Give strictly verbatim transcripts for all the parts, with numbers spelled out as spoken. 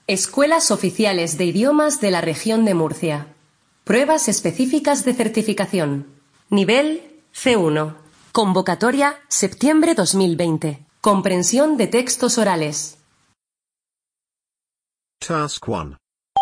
Escuelas Oficiales de Idiomas de la Región de Murcia. Pruebas específicas de certificación. Nivel C uno. Convocatoria septiembre dos mil veinte. Comprensión de textos orales. Task one.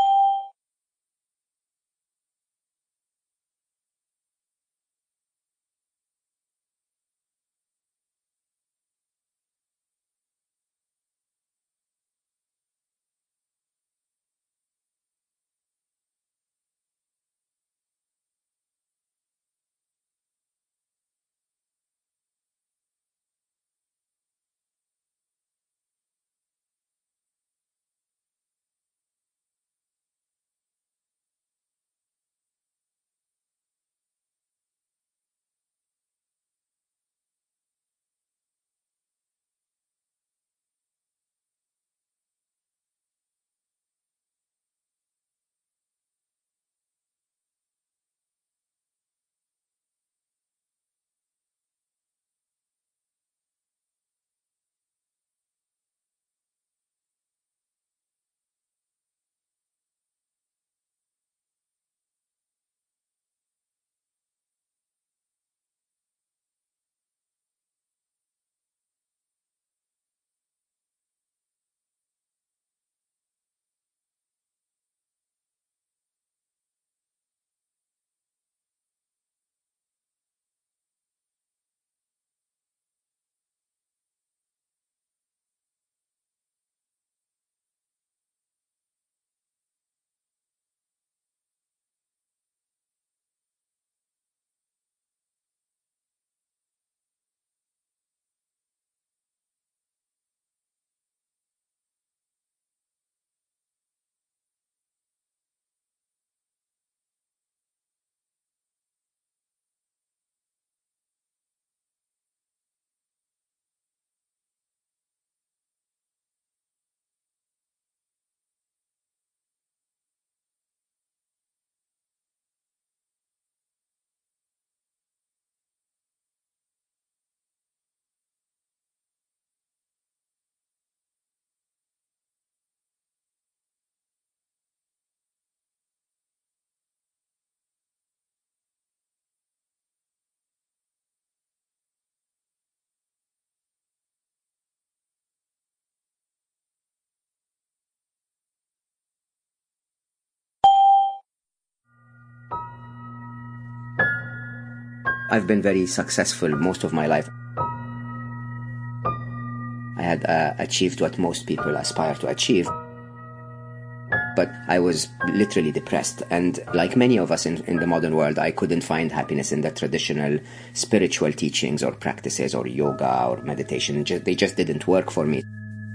I've been very successful most of my life. I had uh, achieved what most people aspire to achieve. But I was literally depressed, and like many of us in, in the modern world, I couldn't find happiness in the traditional spiritual teachings or practices or yoga or meditation. Just, they just didn't work for me.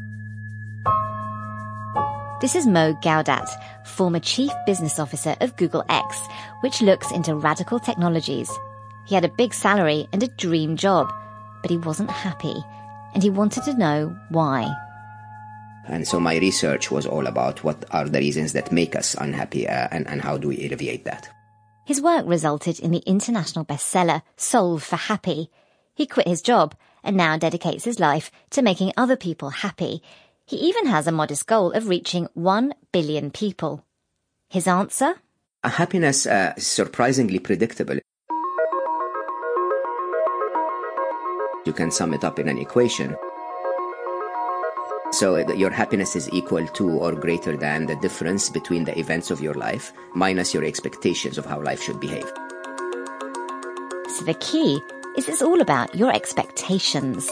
This is Mo Gaudat, former Chief Business Officer of Google X, which looks into radical technologies. He had a big salary and a dream job, but he wasn't happy, and he wanted to know why. And so my research was all about what are the reasons that make us unhappy uh, and, and how do we alleviate that. His work resulted in the international bestseller Solve for Happy. He quit his job and now dedicates his life to making other people happy. He even has a modest goal of reaching one billion people. His answer? Uh, happiness uh, is surprisingly predictable. You can sum it up in an equation. So your happiness is equal to or greater than the difference between the events of your life minus your expectations of how life should behave. So the key is it's all about your expectations.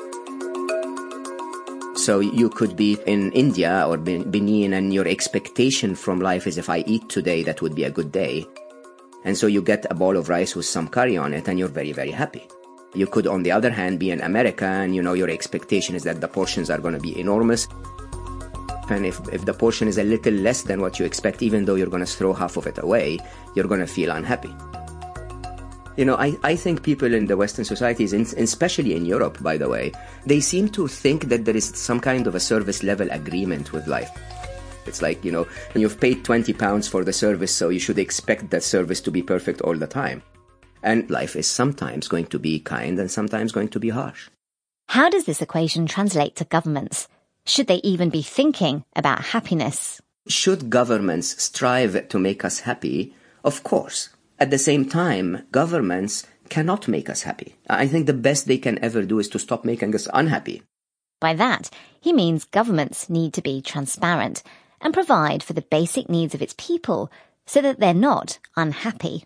So you could be in India or Benin and your expectation from life is if I eat today, that would be a good day. And so you get a bowl of rice with some curry on it and you're very, very happy. You could, on the other hand, be in America and, you know, your expectation is that the portions are going to be enormous. And if, if the portion is a little less than what you expect, even though you're going to throw half of it away, you're going to feel unhappy. You know, I, I think people in the Western societies, and especially in Europe, by the way, they seem to think that there is some kind of a service level agreement with life. It's like, you know, you've paid twenty pounds for the service, so you should expect that service to be perfect all the time. And life is sometimes going to be kind and sometimes going to be harsh. How does this equation translate to governments? Should they even be thinking about happiness? Should governments strive to make us happy? Of course. At the same time, governments cannot make us happy. I think the best they can ever do is to stop making us unhappy. By that, he means governments need to be transparent and provide for the basic needs of its people so that they're not unhappy.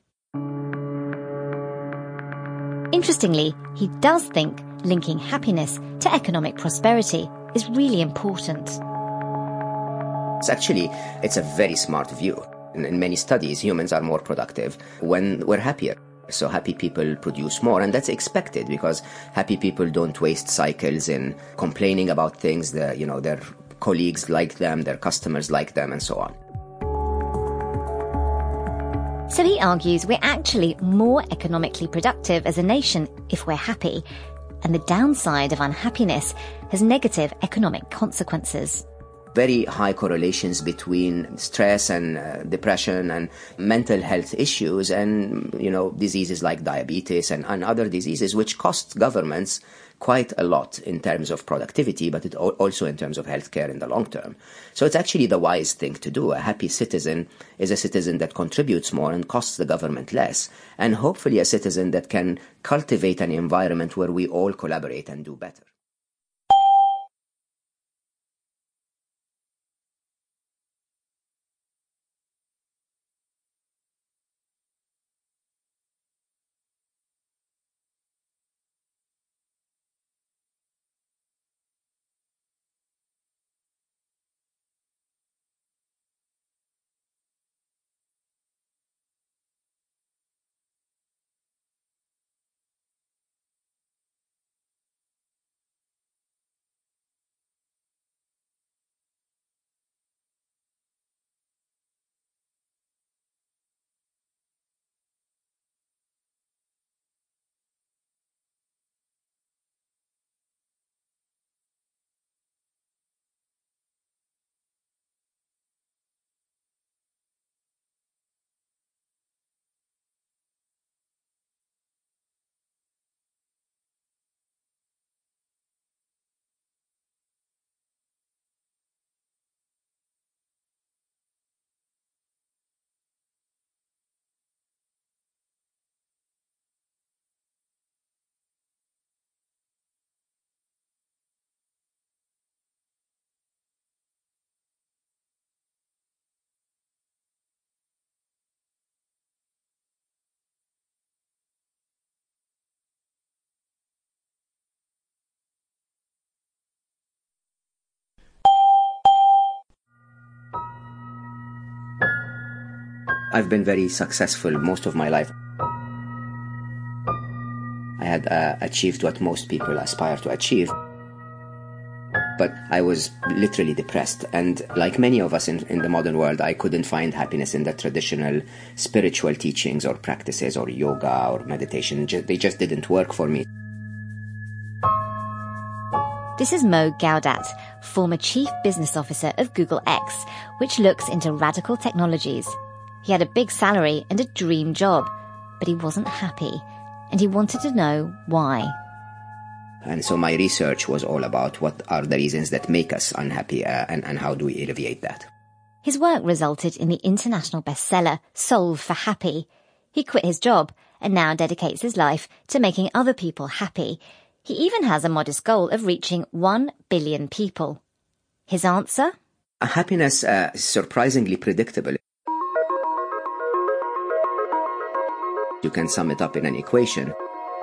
Interestingly, he does think linking happiness to economic prosperity is really important. It's actually, it's a very smart view. In, in many studies, humans are more productive when we're happier. So happy people produce more, and that's expected because happy people don't waste cycles in complaining about things. That, you know, their colleagues like them, their customers like them, and so on. So he argues we're actually more economically productive as a nation if we're happy, and the downside of unhappiness has negative economic consequences. Very high correlations between stress and uh, depression and mental health issues and, you know, diseases like diabetes and, and other diseases, which cost governments quite a lot in terms of productivity, but it also in terms of healthcare in the long term. So it's actually the wise thing to do. A happy citizen is a citizen that contributes more and costs the government less, and hopefully a citizen that can cultivate an environment where we all collaborate and do better. I've been very successful most of my life. I had uh, achieved what most people aspire to achieve. But I was literally depressed, and like many of us in, in the modern world, I couldn't find happiness in the traditional spiritual teachings or practices or yoga or meditation. They just didn't work for me. This is Mo Gaudat, former Chief Business Officer of Google X, which looks into radical technologies. He had a big salary and a dream job, but he wasn't happy, and he wanted to know why. And so my research was all about what are the reasons that make us unhappy uh, and, and how do we alleviate that. His work resulted in the international bestseller Solve for Happy. He quit his job and now dedicates his life to making other people happy. He even has a modest goal of reaching one billion people. His answer? Happiness uh, is surprisingly predictable. You can sum it up in an equation.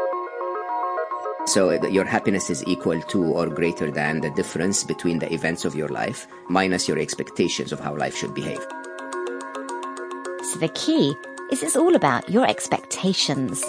So your happiness is equal to or greater than the difference between the events of your life minus your expectations of how life should behave. So the key is it's all about your expectations.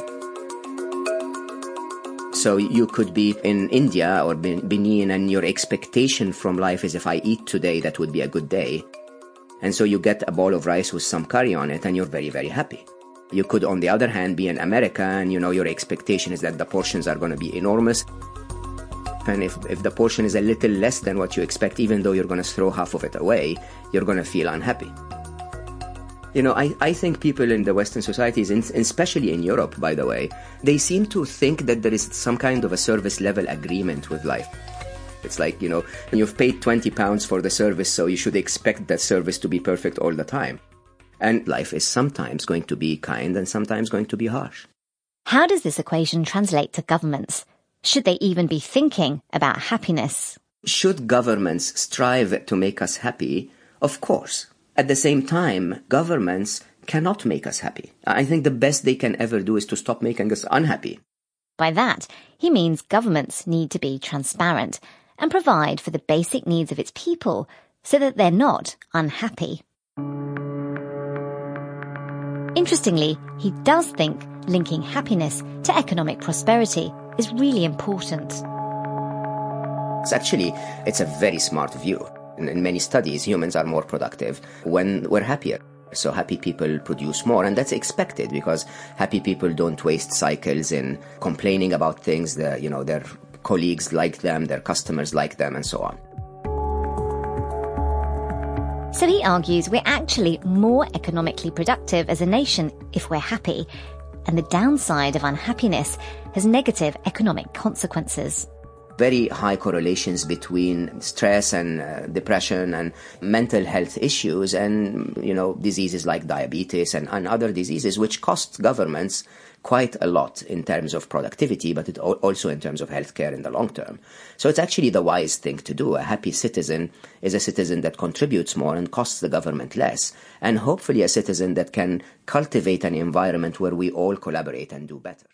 So you could be in India or Benin and your expectation from life is if I eat today, that would be a good day. And so you get a bowl of rice with some curry on it and you're very, very happy. You could, on the other hand, be in America and, you know, your expectation is that the portions are going to be enormous. And if, if the portion is a little less than what you expect, even though you're going to throw half of it away, you're going to feel unhappy. You know, I, I think people in the Western societies, and especially in Europe, by the way, they seem to think that there is some kind of a service level agreement with life. It's like, you know, and you've paid twenty pounds for the service, so you should expect that service to be perfect all the time. And life is sometimes going to be kind and sometimes going to be harsh. How does this equation translate to governments? Should they even be thinking about happiness? Should governments strive to make us happy? Of course. At the same time, governments cannot make us happy. I think the best they can ever do is to stop making us unhappy. By that, he means governments need to be transparent and provide for the basic needs of its people so that they're not unhappy. Interestingly, he does think linking happiness to economic prosperity is really important. It's actually, it's a very smart view. In, in many studies, humans are more productive when we're happier. So happy people produce more, and that's expected because happy people don't waste cycles in complaining about things that, you know, their colleagues like them, their customers like them, and so on. So he argues we're actually more economically productive as a nation if we're happy, and the downside of unhappiness has negative economic consequences. Very high correlations between stress and uh, depression and mental health issues and, you know, diseases like diabetes and, and other diseases, which cost governments quite a lot in terms of productivity, but it also in terms of healthcare in the long term. So it's actually the wise thing to do. A happy citizen is a citizen that contributes more and costs the government less, and hopefully a citizen that can cultivate an environment where we all collaborate and do better.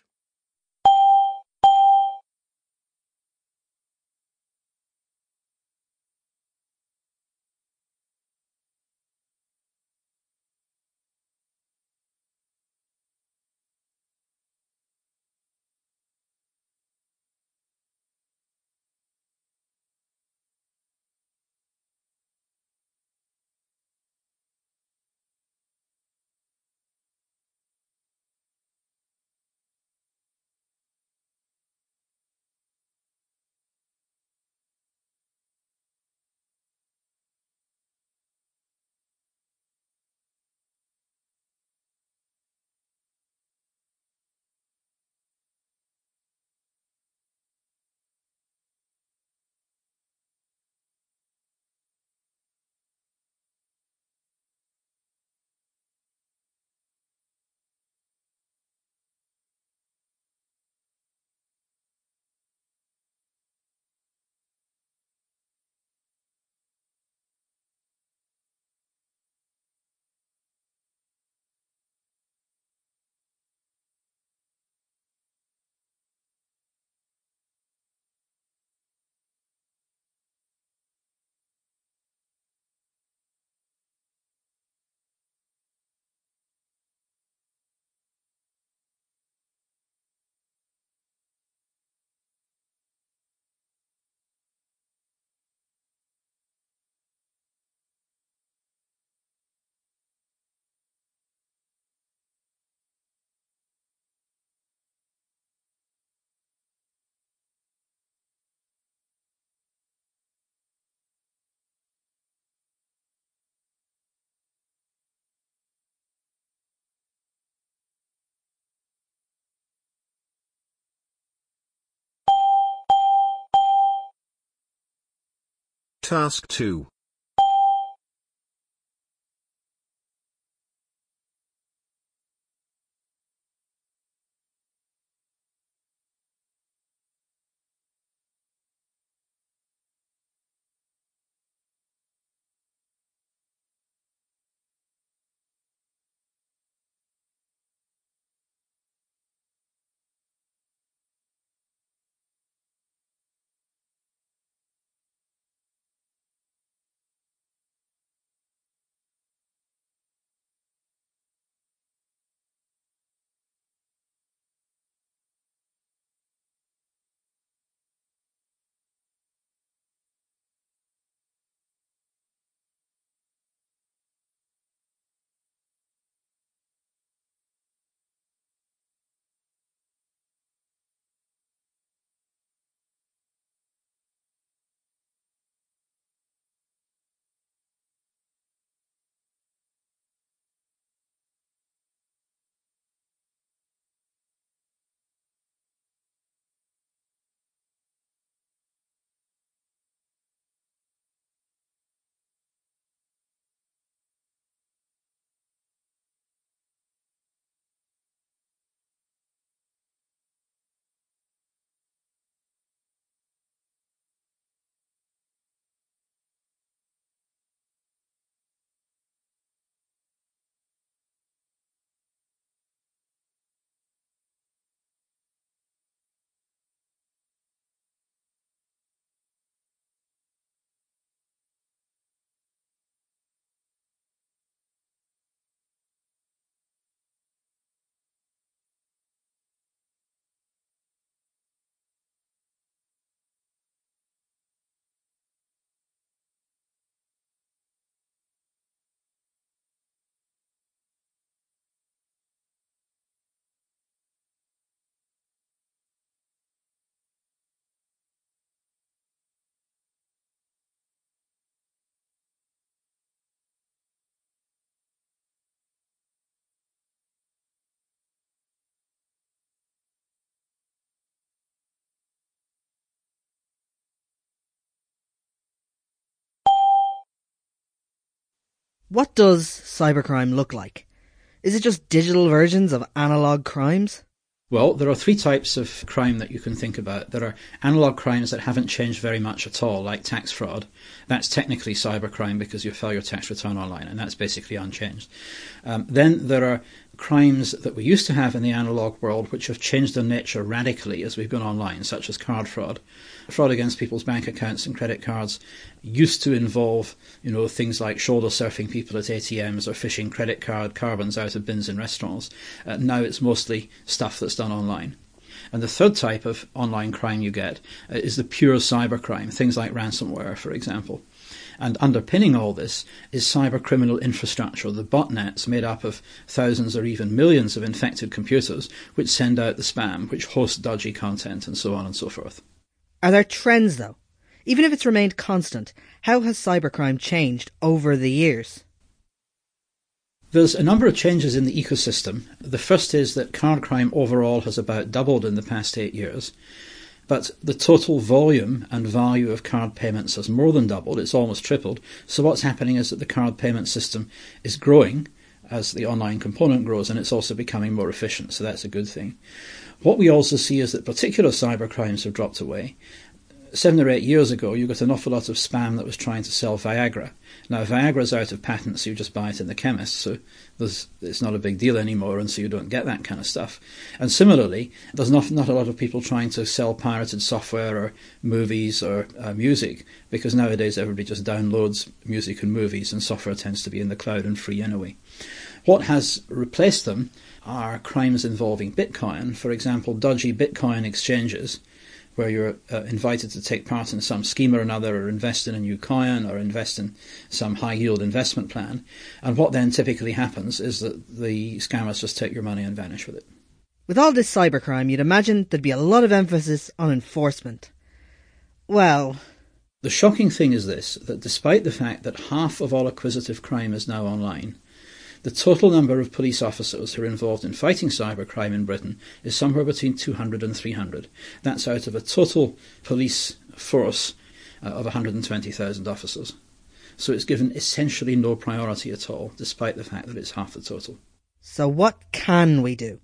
Task two. What does cybercrime look like? Is it just digital versions of analog crimes? Well, there are three types of crime that you can think about. There are analog crimes that haven't changed very much at all, like tax fraud. That's technically cybercrime because you file your tax return online, and that's basically unchanged. Um, then there are crimes that we used to have in the analog world which have changed their nature radically as we've gone online, such as card fraud. Fraud against people's bank accounts and credit cards used to involve, you know, things like shoulder surfing people at A T Ms or fishing credit card carbons out of bins in restaurants. Uh, now it's mostly stuff that's done online. And the third type of online crime you get uh, is the pure cybercrime, things like ransomware, for example. And underpinning all this is cyber criminal infrastructure, the botnets made up of thousands or even millions of infected computers which send out the spam, which host dodgy content, and so on and so forth. Are there trends, though? Even if it's remained constant, how has cybercrime changed over the years? There's a number of changes in the ecosystem. The first is that card crime overall has about doubled in the past eight years. But the total volume and value of card payments has more than doubled. It's almost tripled. So what's happening is that the card payment system is growing as the online component grows, and it's also becoming more efficient. So that's a good thing. What we also see is that particular cyber crimes have dropped away. Seven or eight years ago, you got an awful lot of spam that was trying to sell Viagra. Now, Viagra's out of patent, so you just buy it in the chemist, so there's, it's not a big deal anymore, and so you don't get that kind of stuff. And similarly, there's not, not a lot of people trying to sell pirated software or movies or uh, music, because nowadays everybody just downloads music and movies, and software tends to be in the cloud and free anyway. What has replaced them are crimes involving Bitcoin. For example, dodgy Bitcoin exchanges, where you're uh, invited to take part in some scheme or another, or invest in a new coin, or invest in some high-yield investment plan. And what then typically happens is that the scammers just take your money and vanish with it. With all this cybercrime, you'd imagine there'd be a lot of emphasis on enforcement. Well, the shocking thing is this, that despite the fact that half of all acquisitive crime is now online, the total number of police officers who are involved in fighting cybercrime in Britain is somewhere between two hundred and three hundred. That's out of a total police force uh, of one hundred twenty thousand officers. So it's given essentially no priority at all, despite the fact that it's half the total. So what can we do?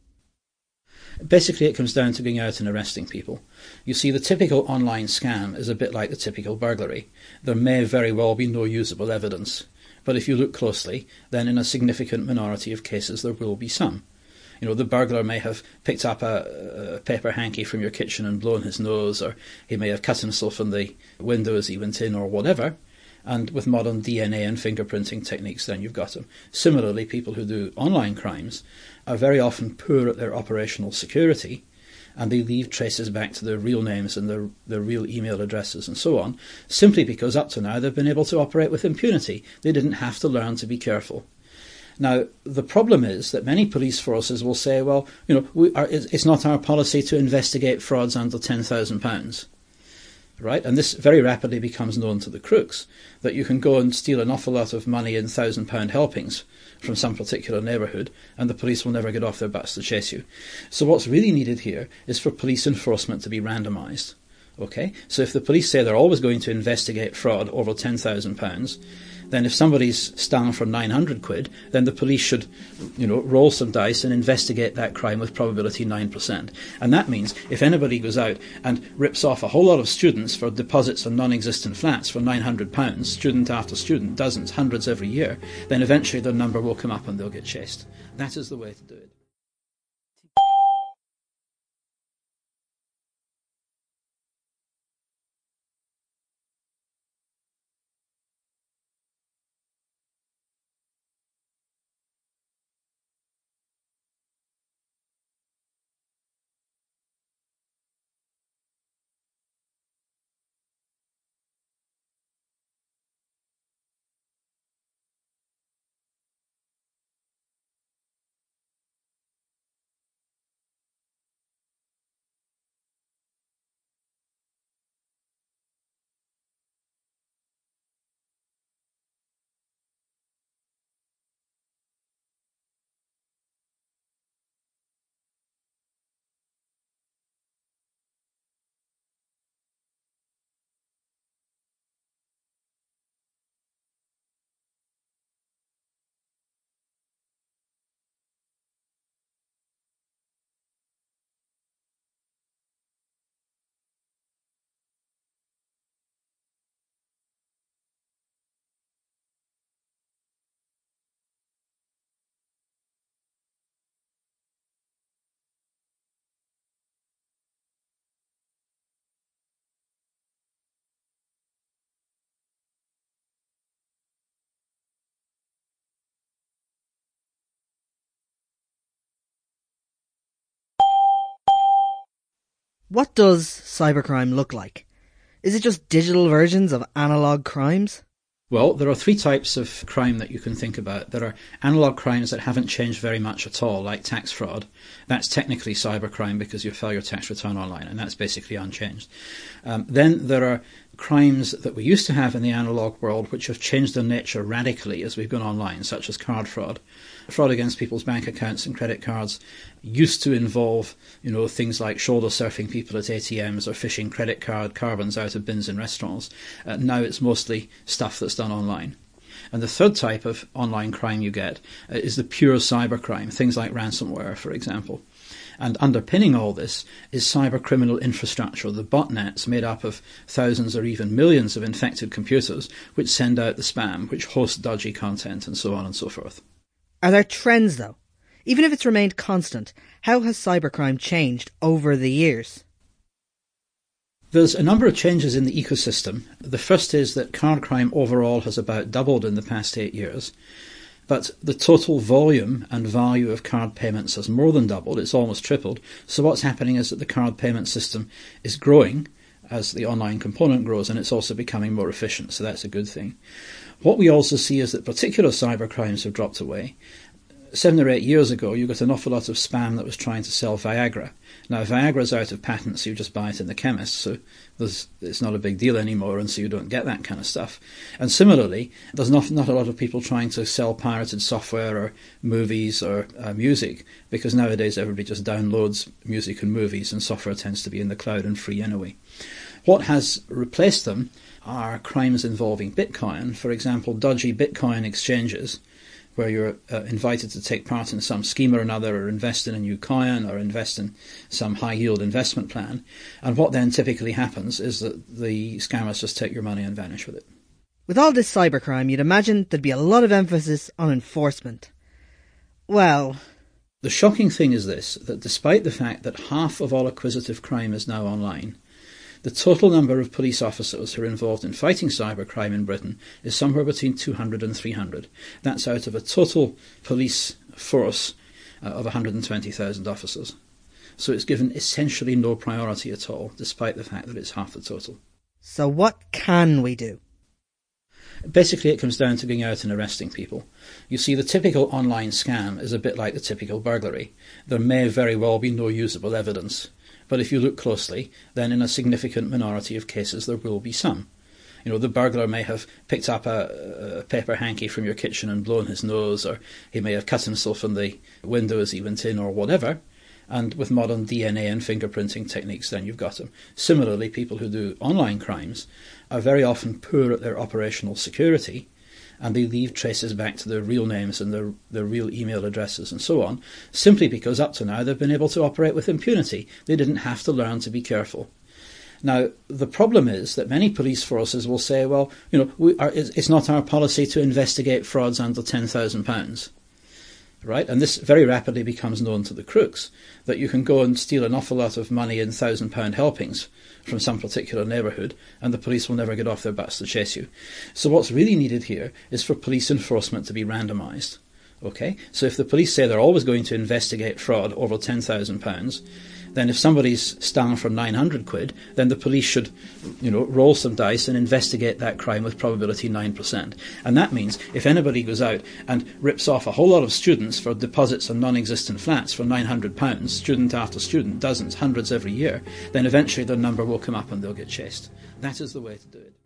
Basically, it comes down to going out and arresting people. You see, the typical online scam is a bit like the typical burglary. There may very well be no usable evidence. But if you look closely, then in a significant minority of cases there will be some. You know, the burglar may have picked up a, a paper hanky from your kitchen and blown his nose, or he may have cut himself in the window as he went in, or whatever. And with modern D N A and fingerprinting techniques, then you've got him. Similarly, people who do online crimes are very often poor at their operational security, and they leave traces back to their real names and their, their real email addresses and so on, simply because up to now they've been able to operate with impunity. They didn't have to learn to be careful. Now, the problem is that many police forces will say, well, you know, we are, it's not our policy to investigate frauds under ten thousand pounds. Right? And this very rapidly becomes known to the crooks, that you can go and steal an awful lot of money in thousand pound helpings from some particular neighbourhood, and the police will never get off their butts to chase you. So what's really needed here is for police enforcement to be randomised. Okay? So if the police say they're always going to investigate fraud over ten thousand pounds, then if somebody's stung for nine hundred quid, then the police should, you know, roll some dice and investigate that crime with probability nine percent. And that means if anybody goes out and rips off a whole lot of students for deposits on non-existent flats for nine hundred pounds, student after student, dozens, hundreds every year, then eventually their number will come up and they'll get chased. That is the way to do it. What does cybercrime look like? Is it just digital versions of analogue crimes? Well, there are three types of crime that you can think about. There are analogue crimes that haven't changed very much at all, like tax fraud. That's technically cybercrime because you file your tax return online, and that's basically unchanged. Um, then there are crimes that we used to have in the analogue world which have changed their nature radically as we've gone online, such as card fraud. Fraud against people's bank accounts and credit cards used to involve, you know, things like shoulder surfing people at A T Ms or fishing credit card carbons out of bins in restaurants. Uh, now it's mostly stuff that's done online. And the third type of online crime you get uh, is the pure cybercrime, things like ransomware, for example. And underpinning all this is cyber criminal infrastructure, the botnets made up of thousands or even millions of infected computers which send out the spam, which host dodgy content, and so on and so forth. Are there trends, though? Even if it's remained constant, how has cybercrime changed over the years? There's a number of changes in the ecosystem. The first is that card crime overall has about doubled in the past eight years. But the total volume and value of card payments has more than doubled. It's almost tripled. So what's happening is that the card payment system is growing as the online component grows, and it's also becoming more efficient. So that's a good thing. What we also see is that particular cyber crimes have dropped away. Seven or eight years ago, you got an awful lot of spam that was trying to sell Viagra. Now, Viagra's out of patent, so you just buy it in the chemist, so there's, it's not a big deal anymore, and so you don't get that kind of stuff. And similarly, there's not, not a lot of people trying to sell pirated software or movies or uh, music, because nowadays everybody just downloads music and movies, and software tends to be in the cloud and free anyway. What has replaced them are crimes involving Bitcoin. For example, dodgy Bitcoin exchanges, where you're uh, invited to take part in some scheme or another, or invest in a new coin, or invest in some high-yield investment plan. And what then typically happens is that the scammers just take your money and vanish with it. With all this cybercrime, you'd imagine there'd be a lot of emphasis on enforcement. Well, the shocking thing is this, that despite the fact that half of all acquisitive crime is now online, the total number of police officers who are involved in fighting cybercrime in Britain is somewhere between two hundred and three hundred. That's out of a total police force uh, of one hundred twenty thousand officers. So it's given essentially no priority at all, despite the fact that it's half the total. So what can we do? Basically, it comes down to going out and arresting people. You see, the typical online scam is a bit like the typical burglary. There may very well be no usable evidence. But if you look closely, then in a significant minority of cases there will be some. You know, the burglar may have picked up a, a paper hanky from your kitchen and blown his nose, or he may have cut himself in the window as he went in, or whatever. And with modern D N A and fingerprinting techniques, then you've got him. Similarly, people who do online crimes are very often poor at their operational security, and they leave traces back to their real names and their, their real email addresses and so on, simply because up to now they've been able to operate with impunity. They didn't have to learn to be careful. Now, the problem is that many police forces will say, well, you know, we are, it's not our policy to investigate frauds under ten thousand pounds. Right? And this very rapidly becomes known to the crooks, that you can go and steal an awful lot of money in thousand pound helpings from some particular neighbourhood, and the police will never get off their butts to chase you. So what's really needed here is for police enforcement to be randomised. Okay? So if the police say they're always going to investigate fraud over ten thousand pounds, then if somebody's stung for nine hundred quid, then the police should, you know, roll some dice and investigate that crime with probability nine percent. And that means if anybody goes out and rips off a whole lot of students for deposits on non-existent flats for nine hundred pounds, student after student, dozens, hundreds every year, then eventually their number will come up and they'll get chased. That is the way to do it.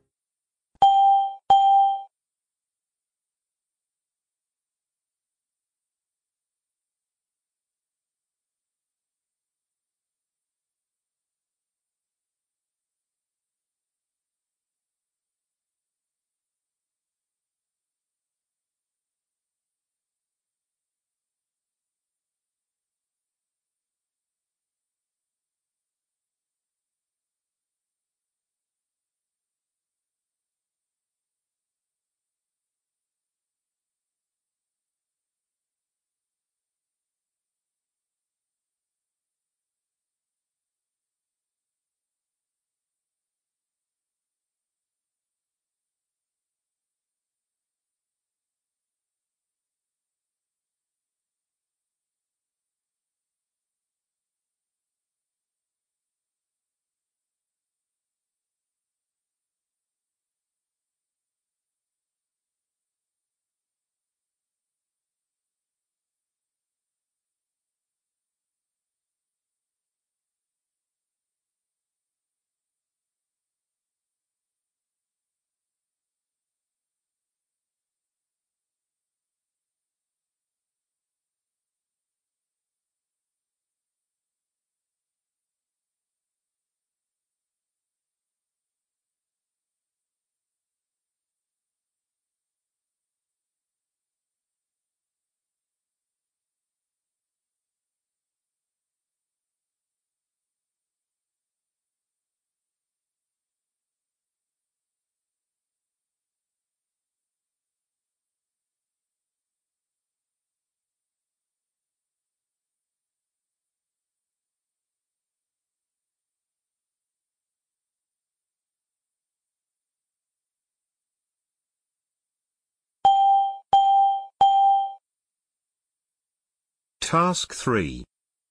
Task three.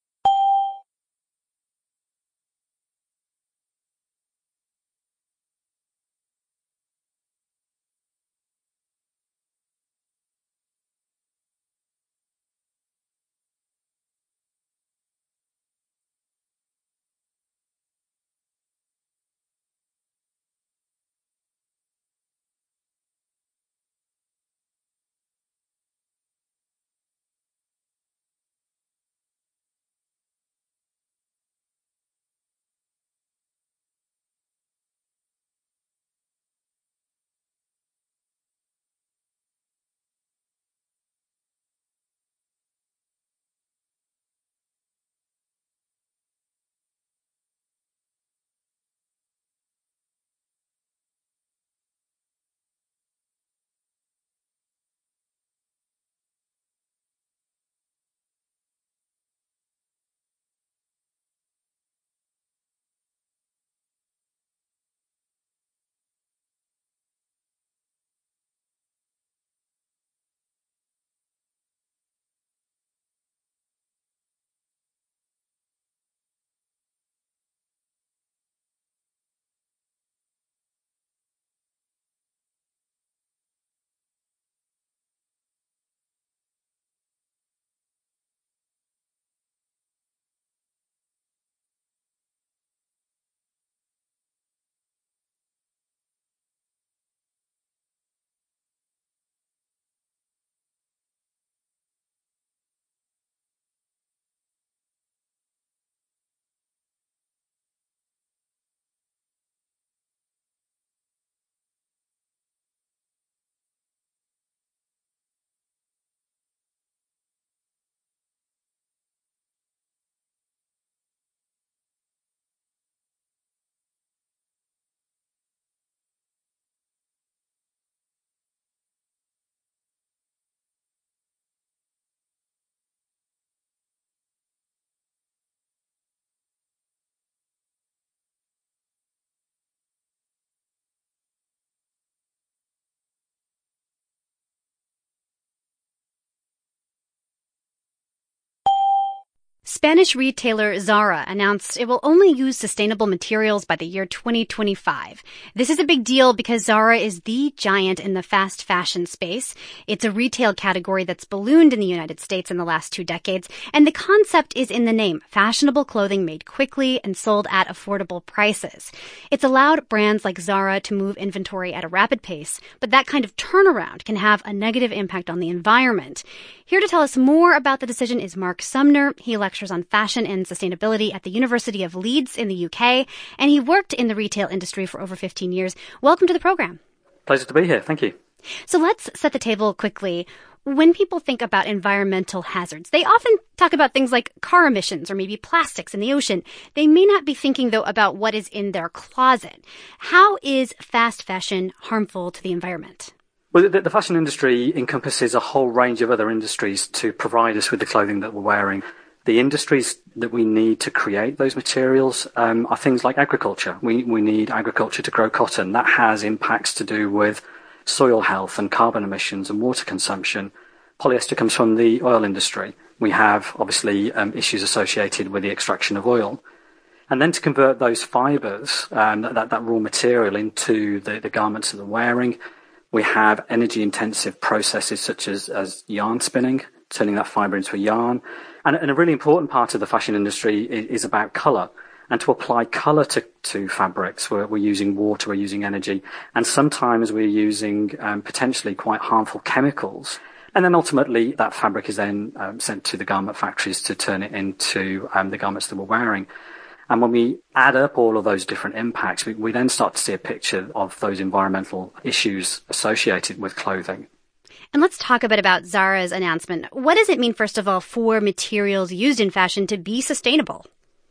Spanish retailer Zara announced it will only use sustainable materials by the year twenty twenty-five. This is a big deal because Zara is the giant in the fast fashion space. It's a retail category that's ballooned in the United States in the last two decades, and the concept is in the name: fashionable clothing made quickly and sold at affordable prices. It's allowed brands like Zara to move inventory at a rapid pace, but that kind of turnaround can have a negative impact on the environment. Here to tell us more about the decision is Mark Sumner. He lectures on fashion and sustainability at the University of Leeds in the U K, and he worked in the retail industry for over fifteen years. Welcome to the program. Pleasure to be here. Thank you. So let's set the table quickly. When people think about environmental hazards, they often talk about things like car emissions or maybe plastics in the ocean. They may not be thinking, though, about what is in their closet. How is fast fashion harmful to the environment? Well, the, the fashion industry encompasses a whole range of other industries to provide us with the clothing that we're wearing. The industries that we need to create those materials um, are things like agriculture. We, we need agriculture to grow cotton. That has impacts to do with soil health and carbon emissions and water consumption. Polyester comes from the oil industry. We have, obviously, um, issues associated with the extraction of oil. And then to convert those fibres, um, that, that raw material, into the, the garments that they're wearing, we have energy-intensive processes such as, as yarn spinning, turning that fibre into a yarn. And, and a really important part of the fashion industry is, is about colour. And to apply colour to, to fabrics, we're, we're using water, we're using energy, and sometimes we're using um, potentially quite harmful chemicals. And then ultimately that fabric is then um, sent to the garment factories to turn it into um, the garments that we're wearing. And when we add up all of those different impacts, we, we then start to see a picture of those environmental issues associated with clothing. And let's talk a bit about Zara's announcement. What does it mean, first of all, for materials used in fashion to be sustainable?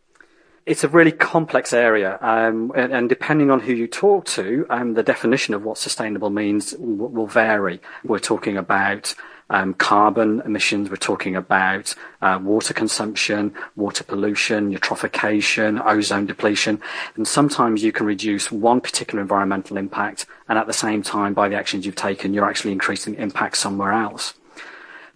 It's a really complex area, um, and, and depending on who you talk to, um, the definition of what sustainable means w- will vary. We're talking about um, carbon emissions, we're talking about uh, water consumption, water pollution, eutrophication, ozone depletion, and sometimes you can reduce one particular environmental impact, and at the same time, by the actions you've taken, you're actually increasing impact somewhere else.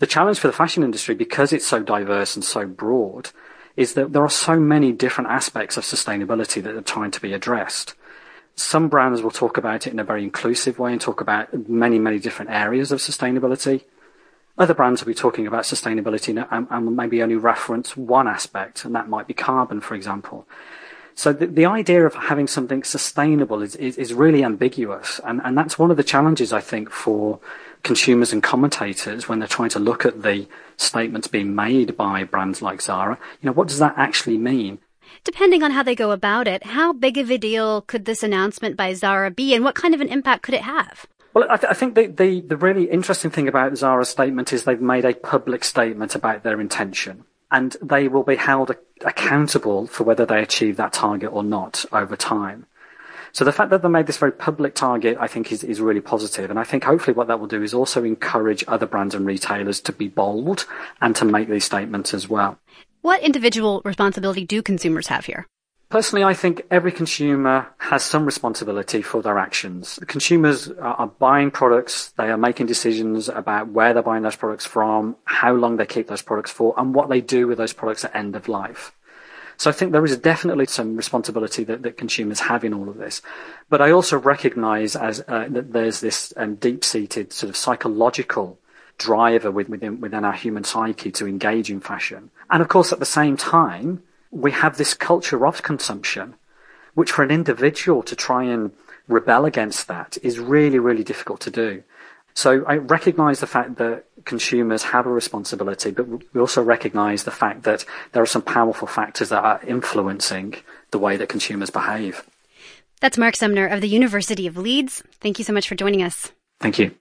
The challenge for the fashion industry, because it's so diverse and so broad, is that there are so many different aspects of sustainability that are trying to be addressed. Some brands will talk about it in a very inclusive way and talk about many, many different areas of sustainability. Other brands will be talking about sustainability and, and maybe only reference one aspect, and that might be carbon, for example. So the, the idea of having something sustainable is, is, is really ambiguous, and, and that's one of the challenges, I think, for consumers and commentators when they're trying to look at the statements being made by brands like Zara. You know, what does that actually mean? Depending on how they go about it, how big of a deal could this announcement by Zara be, and what kind of an impact could it have? Well, I, th- I think the, the, the really interesting thing about Zara's statement is they've made a public statement about their intention, and they will be held a- accountable for whether they achieve that target or not over time. So the fact that they made this very public target, I think, is, is really positive. And I think hopefully what that will do is also encourage other brands and retailers to be bold and to make these statements as well. What individual responsibility do consumers have here? Personally, I think every consumer has some responsibility for their actions. Consumers are buying products, they are making decisions about where they're buying those products from, how long they keep those products for, and what they do with those products at end of life. So I think there is definitely some responsibility that, that consumers have in all of this. But I also recognize as uh, that there's this um, deep-seated sort of psychological driver within, within our human psyche to engage in fashion. And of course, at the same time, we have this culture of consumption, which for an individual to try and rebel against that is really, really difficult to do. So I recognize the fact that consumers have a responsibility, but we also recognize the fact that there are some powerful factors that are influencing the way that consumers behave. That's Mark Sumner of the University of Leeds. Thank you so much for joining us. Thank you.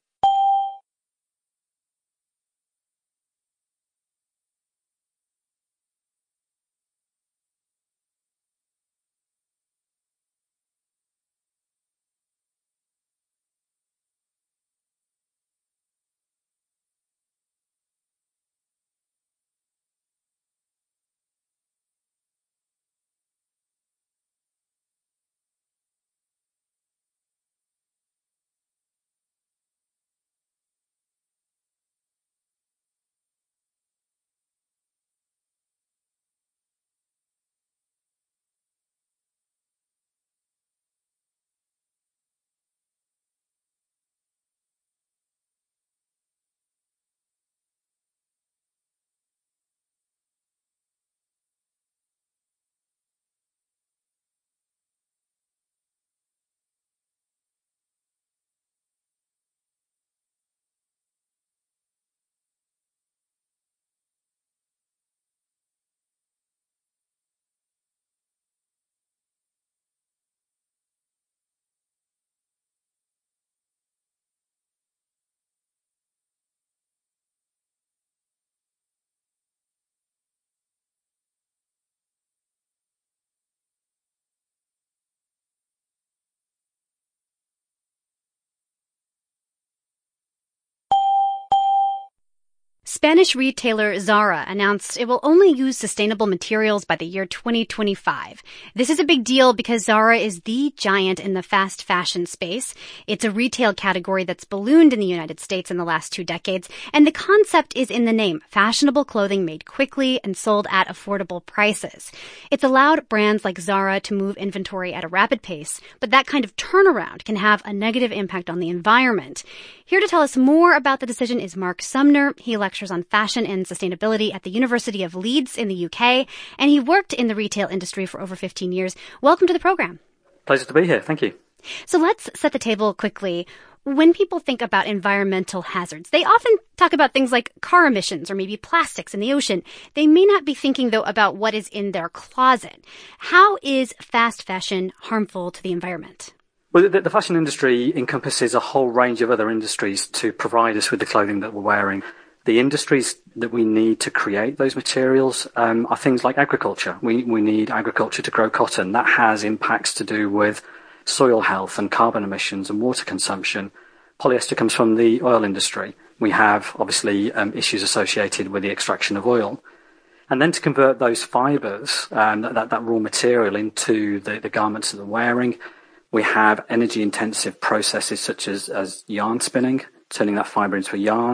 Spanish retailer Zara announced it will only use sustainable materials by the year twenty twenty-five. This is a big deal because Zara is the giant in the fast fashion space. It's a retail category that's ballooned in the United States in the last two decades, and the concept is in the name: fashionable clothing made quickly and sold at affordable prices. It's allowed brands like Zara to move inventory at a rapid pace, but that kind of turnaround can have a negative impact on the environment. Here to tell us more about the decision is Mark Sumner. He lectures on fashion and sustainability at the University of Leeds in the U K, and he worked in the retail industry for over fifteen years. Welcome to the program. Pleasure to be here. Thank you. So let's set the table quickly. When people think about environmental hazards, they often talk about things like car emissions or maybe plastics in the ocean. They may not be thinking, though, about what is in their closet. How is fast fashion harmful to the environment? Well, the, the fashion industry encompasses a whole range of other industries to provide us with the clothing that we're wearing. The industries that we need to create those materials um, are things like agriculture. We, we need agriculture to grow cotton. That has impacts to do with soil health and carbon emissions and water consumption. Polyester comes from the oil industry. We have, obviously, um, issues associated with the extraction of oil. And then to convert those fibres, um, that, that raw material, into the, the garments that they're wearing, we have energy-intensive processes such as, as yarn spinning, turning that fibre into a yarn.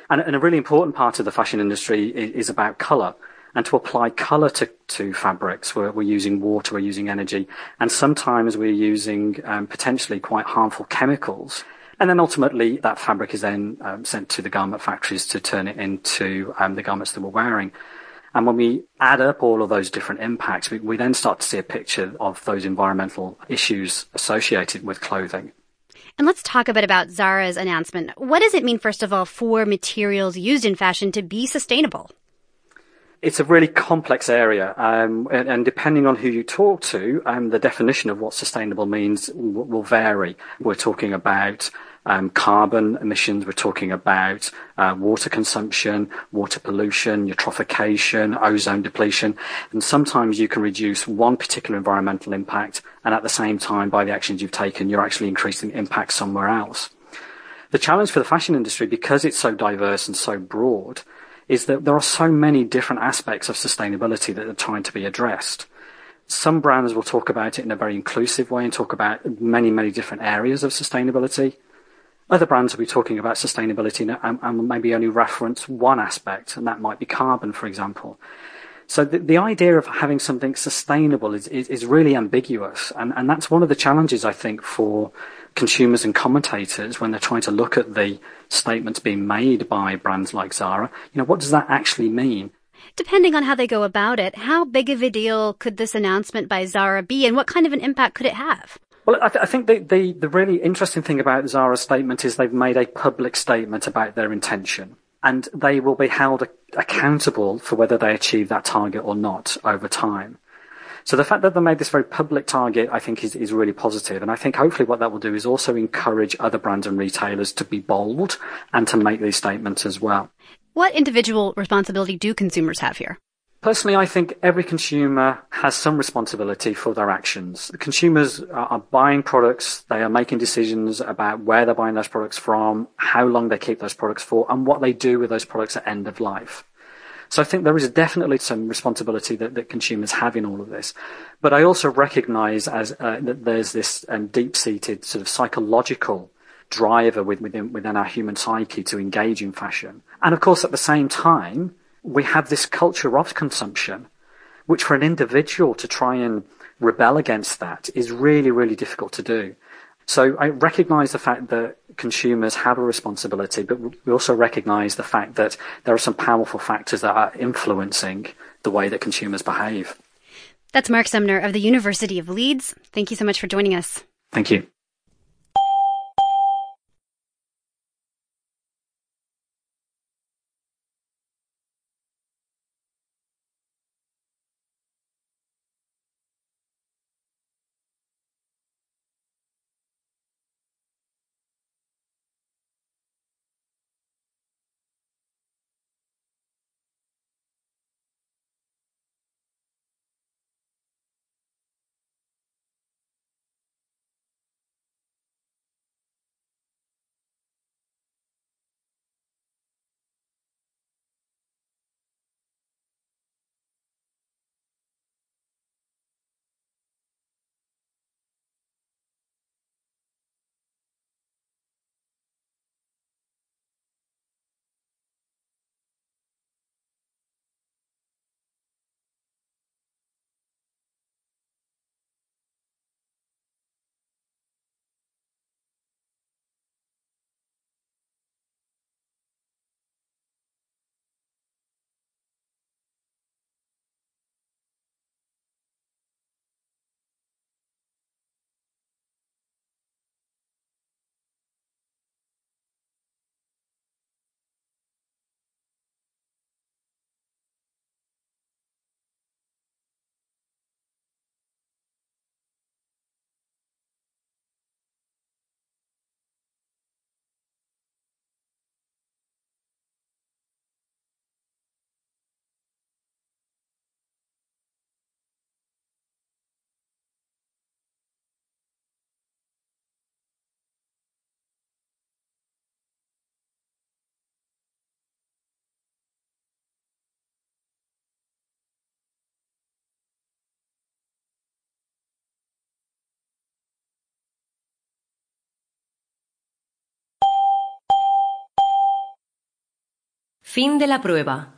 And, and a really important part of the fashion industry is, is about colour. And to apply colour to, to fabrics, we're, we're using water, we're using energy, and sometimes we're using um, potentially quite harmful chemicals. And then ultimately that fabric is then um, sent to the garment factories to turn it into um, the garments that we're wearing. And when we add up all of those different impacts, we, we then start to see a picture of those environmental issues associated with clothing. And let's talk a bit about Zara's announcement. What does it mean, first of all, for materials used in fashion to be sustainable? It's a really complex area, um, and, and depending on who you talk to, um, the definition of what sustainable means w- will vary. We're talking about um, carbon emissions, we're talking about uh, water consumption, water pollution, eutrophication, ozone depletion, and sometimes you can reduce one particular environmental impact, and at the same time, by the actions you've taken, you're actually increasing impact somewhere else. The challenge for the fashion industry, because it's so diverse and so broad, is that there are so many different aspects of sustainability that are trying to be addressed. Some brands will talk about it in a very inclusive way and talk about many, many different areas of sustainability. Other brands will be talking about sustainability and, and maybe only reference one aspect, and that might be carbon, for example. So the, the idea of having something sustainable is, is, is really ambiguous, and, and that's one of the challenges, I think, for consumers and commentators when they're trying to look at the statements being made by brands like Zara. You know, what does that actually mean? Depending on how they go about it, how big of a deal could this announcement by Zara be, and what kind of an impact could it have? Well, I, th- I think the, the, the really interesting thing about Zara's statement is they've made a public statement about their intention, and they will be held a- accountable for whether they achieve that target or not over time. So the fact that they made this very public target, I think, is, is really positive. And I think hopefully what that will do is also encourage other brands and retailers to be bold and to make these statements as well. What individual responsibility do consumers have here? Personally, I think every consumer has some responsibility for their actions. The consumers are, are buying products, they are making decisions about where they're buying those products from, how long they keep those products for, and what they do with those products at end of life. So I think there is definitely some responsibility that, that consumers have in all of this. But I also recognise as uh, that there's this um, deep-seated sort of psychological driver within, within our human psyche to engage in fashion. And of course, at the same time, we have this culture of consumption, which for an individual to try and rebel against that is really, really difficult to do. So I recognise the fact that consumers have a responsibility, but we also recognise the fact that there are some powerful factors that are influencing the way that consumers behave. That's Mark Sumner of the University of Leeds. Thank you so much for joining us. Thank you. Fin de la prueba.